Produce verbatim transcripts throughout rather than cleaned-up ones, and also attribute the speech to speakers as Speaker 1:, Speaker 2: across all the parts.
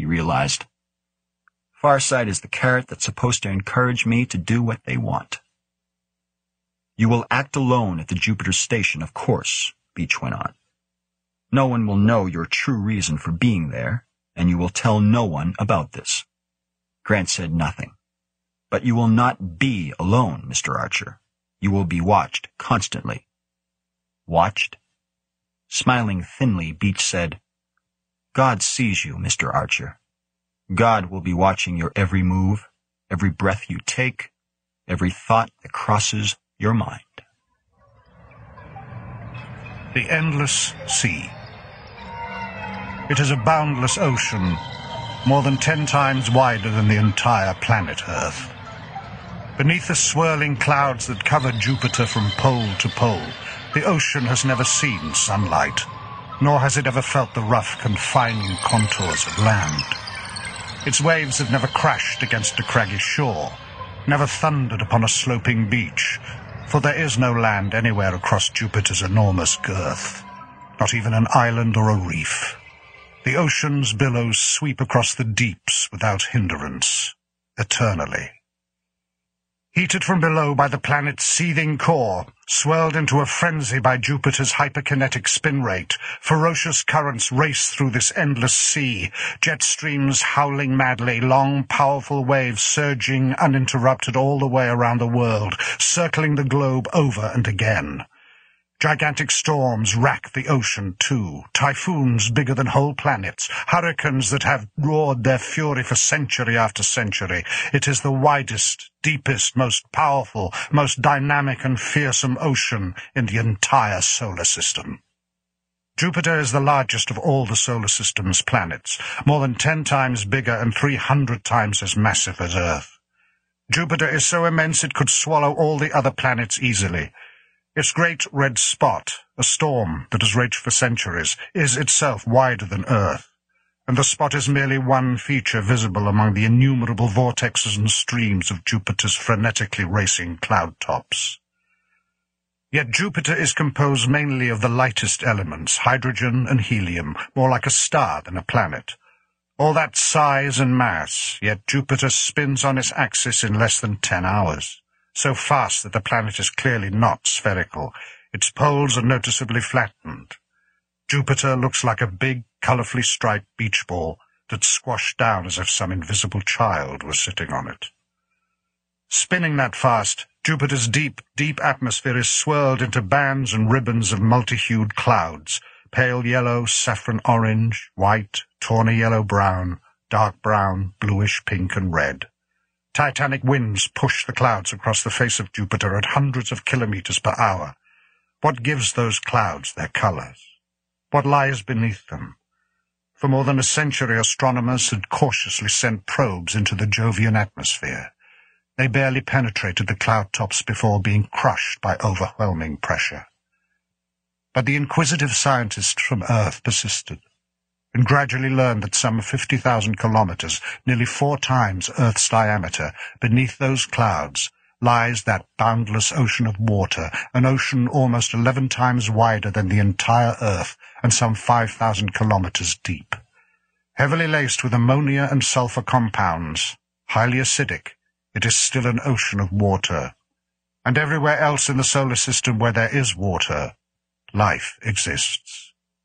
Speaker 1: realized. Farsight is the carrot that's supposed to encourage me to do what they want. You will act alone at the Jupiter station, of course, Beach went on. No one will know your true reason for being there, and you will tell no one about this. Grant said nothing. But you will not be alone, Mister Archer. You will be watched constantly. Watched? Smiling thinly, Beach said, God sees you, Mister Archer. God will be watching your every move, every breath you take, every thought that crosses your mind.
Speaker 2: The endless sea. It is a boundless ocean, more than ten times wider than the entire planet Earth. Beneath the swirling clouds that cover Jupiter from pole to pole, the ocean has never seen sunlight, nor has it ever felt the rough, confining contours of land. Its waves have never crashed against a craggy shore, never thundered upon a sloping beach, for there is no land anywhere across Jupiter's enormous girth, not even an island or a reef. The ocean's billows sweep across the deeps without hindrance, eternally. Heated from below by the planet's seething core, swirled into a frenzy by Jupiter's hyperkinetic spin rate, ferocious currents race through this endless sea, jet streams howling madly, long, powerful waves surging uninterrupted all the way around the world, circling the globe over and again. Gigantic storms rack the ocean, too, typhoons bigger than whole planets, hurricanes that have roared their fury for century after century. It is the widest, deepest, most powerful, most dynamic and fearsome ocean in the entire solar system. Jupiter is the largest of all the solar system's planets, more than ten times bigger and three hundred times as massive as Earth. Jupiter is so immense it could swallow all the other planets easily. Its great red spot, a storm that has raged for centuries, is itself wider than Earth, and the spot is merely one feature visible among the innumerable vortexes and streams of Jupiter's frenetically racing cloud tops. Yet Jupiter is composed mainly of the lightest elements, hydrogen and helium, more like a star than a planet. All that size and mass, yet Jupiter spins on its axis in less than ten hours. So fast that the planet is clearly not spherical. Its poles are noticeably flattened. Jupiter looks like a big, colourfully striped beach ball that's squashed down as if some invisible child was sitting on it. Spinning that fast, Jupiter's deep, deep atmosphere is swirled into bands and ribbons of multi-hued clouds, pale yellow, saffron orange, white, tawny yellow-brown, dark brown, bluish pink and red. Titanic winds push the clouds across the face of Jupiter at hundreds of kilometers per hour. What gives those clouds their colors? What lies beneath them? For more than a century, astronomers had cautiously sent probes into the Jovian atmosphere. They barely penetrated the cloud tops before being crushed by overwhelming pressure. But the inquisitive scientists from Earth persisted, and gradually learned that some fifty thousand kilometers, nearly four times Earth's diameter, beneath those clouds lies that boundless ocean of water, an ocean almost eleven times wider than the entire Earth and some five thousand kilometers deep. Heavily laced with ammonia and sulfur compounds, highly acidic, it is still an ocean of water. And everywhere else in the solar system where there is water, life exists.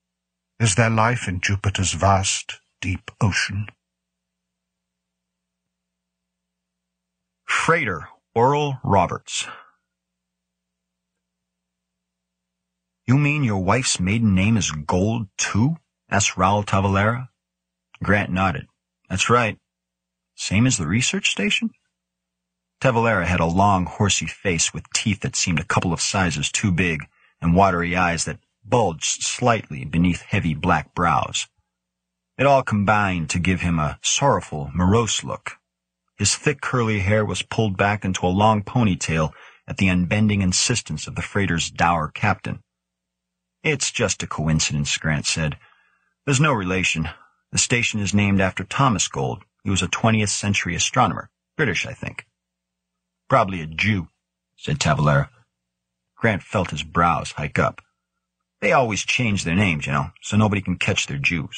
Speaker 2: Is there life in Jupiter's vast, deep ocean?
Speaker 1: Freighter Oral Roberts. You mean your wife's maiden name is Gold, too? Asked Raul Tavalera. Grant nodded. That's right. Same as the research station? Tavalera had a long, horsey face with teeth that seemed a couple of sizes too big and watery eyes that bulged slightly beneath heavy black brows. It all combined to give him a sorrowful, morose look. His thick curly hair was pulled back into a long ponytail at the unbending insistence of the freighter's dour captain. It's just a coincidence, Grant said. There's no relation. The station is named after Thomas Gold. He was a twentieth century astronomer. British, I think. Probably a Jew, said Tavalera. Grant felt his brows hike up. They always change their names, you know, so nobody can catch their Jews.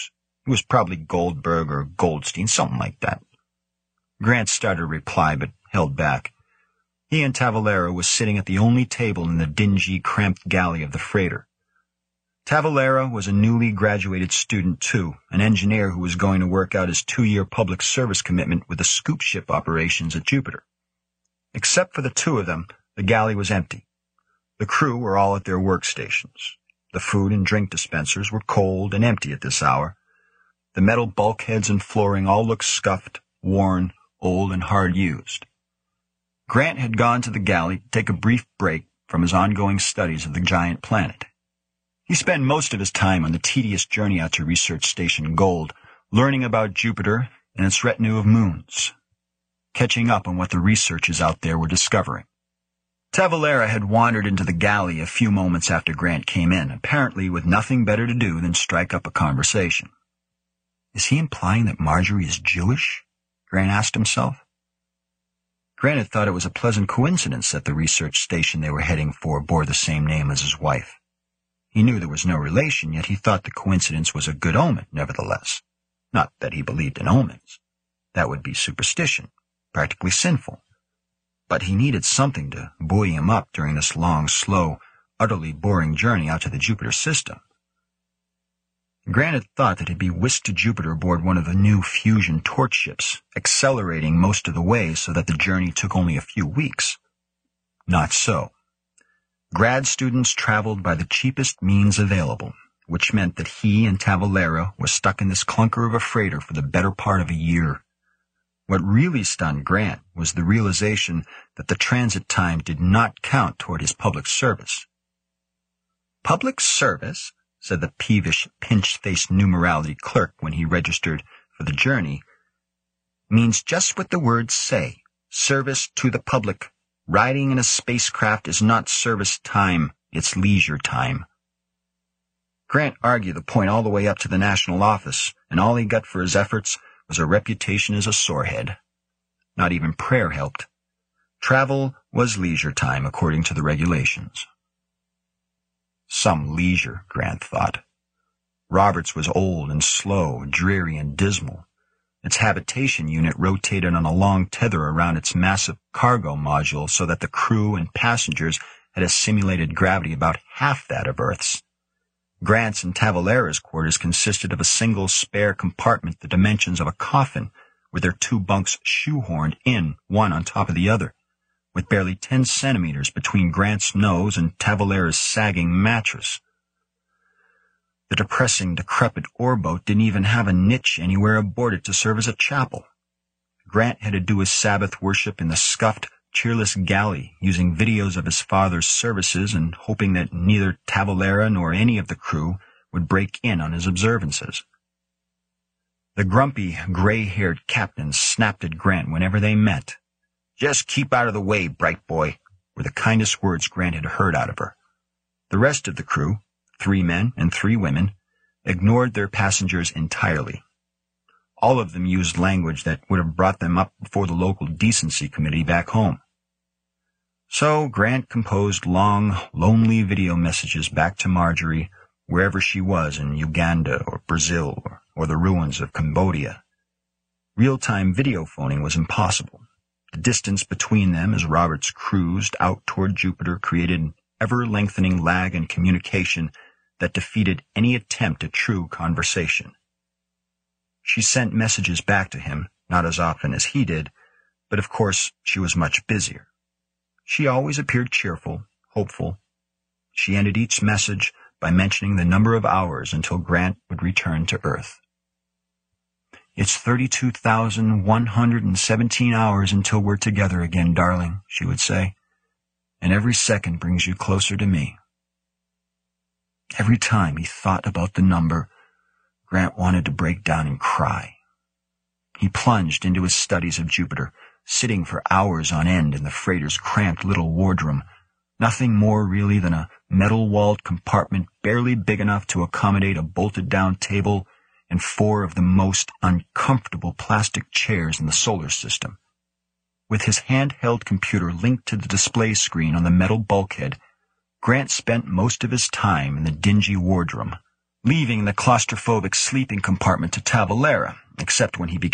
Speaker 1: It was probably Goldberg or Goldstein, something like that. Grant started to reply, but held back. He and Tavalera was sitting at the only table in the dingy, cramped galley of the freighter. Tavalera was a newly graduated student, too, an engineer who was going to work out his two-year public service commitment with the scoop ship operations at Jupiter. Except for the two of them, the galley was empty. The crew were all at their workstations. The food and drink dispensers were cold and empty at this hour. The metal bulkheads and flooring all looked scuffed, worn, old, and hard-used. Grant had gone to the galley to take a brief break from his ongoing studies of the giant planet. He spent most of his time on the tedious journey out to Research Station Gold, learning about Jupiter and its retinue of moons, catching up on what the researchers out there were discovering. Tavalera had wandered into the galley a few moments after Grant came in, apparently with nothing better to do than strike up a conversation. Is he implying that Marjorie is Jewish? Grant asked himself. Grant had thought it was a pleasant coincidence that the research station they were heading for bore the same name as his wife. He knew there was no relation, yet he thought the coincidence was a good omen, nevertheless. Not that he believed in omens. That would be superstition, practically sinful. But he needed something to buoy him up during this long, slow, utterly boring journey out to the Jupiter system. Grant had thought that he'd be whisked to Jupiter aboard one of the new fusion torch ships, accelerating most of the way so that the journey took only a few weeks. Not so. Grad students traveled by the cheapest means available, which meant that he and Tavalera were stuck in this clunker of a freighter for the better part of a year. What really stunned Grant was the realization that the transit time did not count toward his public service. Public service, said the peevish, pinch-faced numerality clerk when he registered for the journey, means just what the words say, service to the public. Riding in a spacecraft is not service time, it's leisure time. Grant argued the point all the way up to the national office, and all he got for his efforts was a reputation as a sorehead. Not even prayer helped. Travel was leisure time, according to the regulations. Some leisure, Grant thought. Roberts was old and slow, dreary and dismal. Its habitation unit rotated on a long tether around its massive cargo module so that the crew and passengers had a simulated gravity about half that of Earth's. Grant's and Tavalera's quarters consisted of a single spare compartment the dimensions of a coffin, with their two bunks shoehorned in, one on top of the other, with barely ten centimeters between Grant's nose and Tavalera's sagging mattress. The depressing, decrepit oarboat didn't even have a niche anywhere aboard it to serve as a chapel. Grant had to do his Sabbath worship in the scuffed, cheerless galley, using videos of his father's services and hoping that neither Tavalera nor any of the crew would break in on his observances. The grumpy, gray-haired captain snapped at Grant whenever they met. "Just keep out of the way, bright boy," were the kindest words Grant had heard out of her. The rest of the crew, three men and three women, ignored their passengers entirely. All of them used language that would have brought them up before the local decency committee back home. So Grant composed long, lonely video messages back to Marjorie, wherever she was in Uganda or Brazil or, or the ruins of Cambodia. Real-time video phoning was impossible. The distance between them as Roberts cruised out toward Jupiter created an ever-lengthening lag in communication that defeated any attempt at true conversation. She sent messages back to him, not as often as he did, but of course she was much busier. She always appeared cheerful, hopeful. She ended each message by mentioning the number of hours until Grant would return to Earth. "It's thirty-two thousand one hundred seventeen hours until we're together again, darling," she would say, "and every second brings you closer to me." Every time he thought about the number, Grant wanted to break down and cry. He plunged into his studies of Jupiter, sitting for hours on end in the freighter's cramped little wardroom, nothing more really than a metal-walled compartment barely big enough to accommodate a bolted-down table and four of the most uncomfortable plastic chairs in the solar system. With his handheld computer linked to the display screen on the metal bulkhead, Grant spent most of his time in the dingy wardroom, leaving the claustrophobic sleeping compartment to Tavalera, except when he became